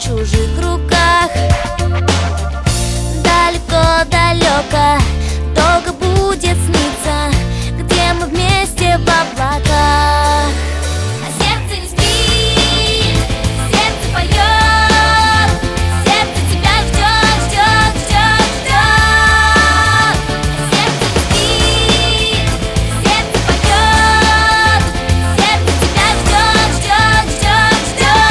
чужих руках. Далеко-далеко, долго будет сниться, где мы вместе в облаках. А сердце не спит, сердце поет, сердце тебя ждет, ждет, ждет, ждет. Сердце не спит, сердце поет, сердце тебя ждет, ждет, ждет,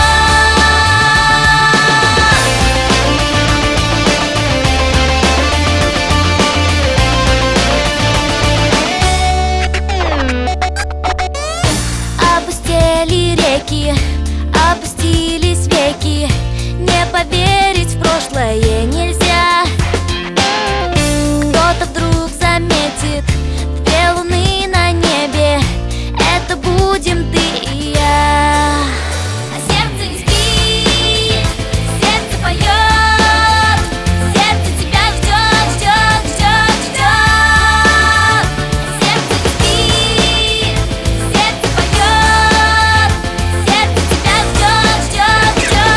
ждет. Опустели реки, опустились веки, не поверить в прошлое нельзя. Кто-то вдруг заметит две луны на небе, это будем ты и я. А сердце не спит, сердце поет, сердце тебя ждет, ждет, ждет, ждет. Сердце не спит, сердце поет, сердце тебя ждет, ждет, ждет, ждет.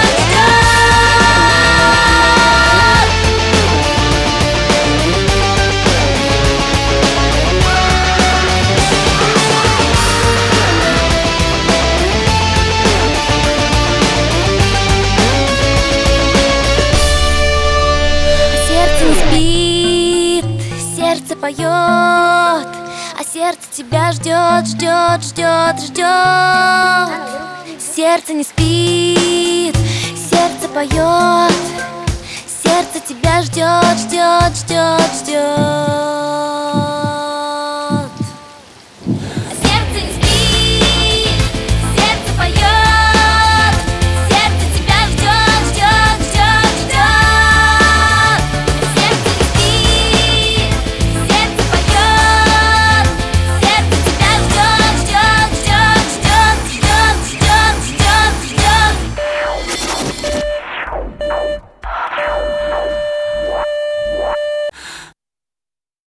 Сердце не спит, сердце поет, а сердце тебя ждет, ждет, ждет, ждет. Сердце не спит, сердце поет, сердце тебя ждет, ждет, ждет, ждет.